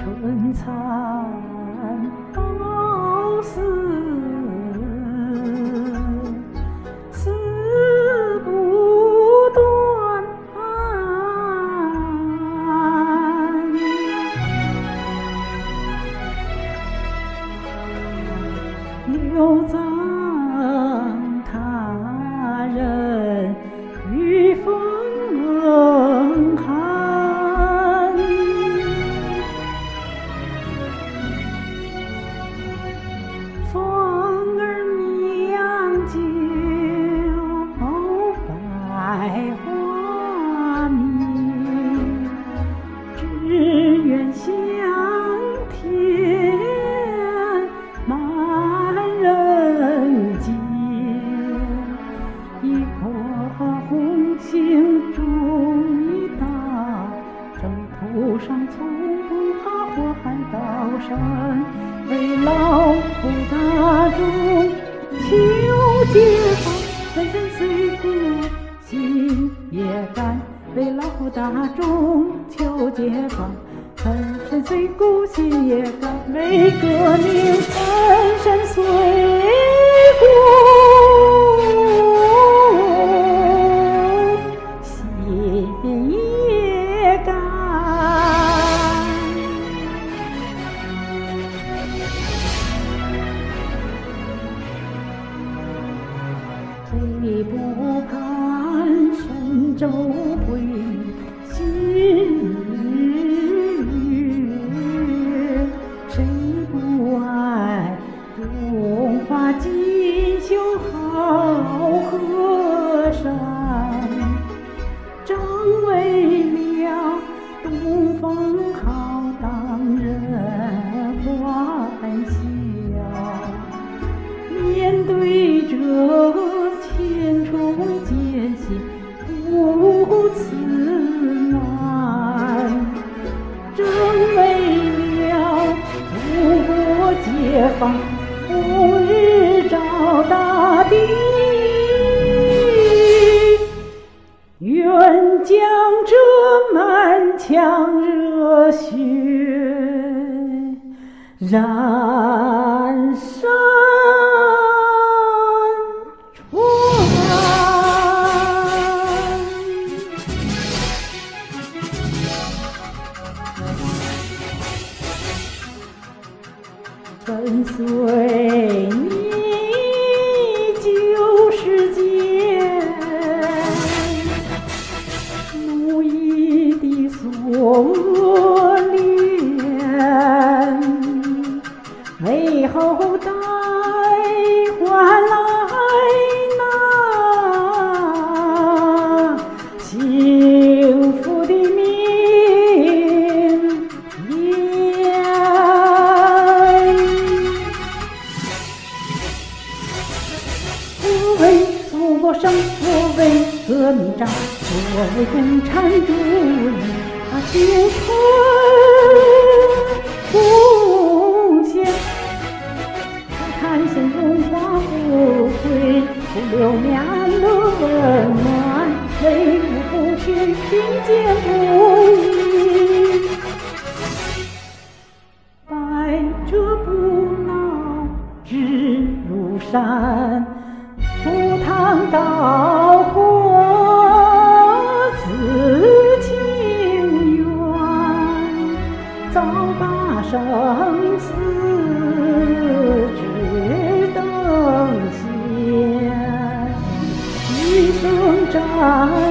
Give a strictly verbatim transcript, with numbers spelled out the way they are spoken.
春蚕到死，丝不断，留葬他人于风寒。双儿酿酒百花蜜，只愿香甜满人间。一颗红星终于到，征途上从不怕祸害刀山，为劳苦大众求解放，生生碎骨心也甘，为劳苦大众求解放，生生碎骨心也甘，为革命生生碎骨心也甘。谁不盼神州归心日，谁不爱中华锦绣好河山，正为了东风好当人欢笑，面对着千重艰辛不辞难，正为了祖国解放红日照大地，愿将这满腔热血燃烧跟随你旧时间，奴役的锁链，为后代换来那幸福的明天。我为祖国生，我为革命战，我为共产主义把青春贡献。我看见荣华富贵，不留两个温暖，为我不去贫贱不义，百折不挠直如山，赴汤蹈火自情愿，早把生死只等闲，一生战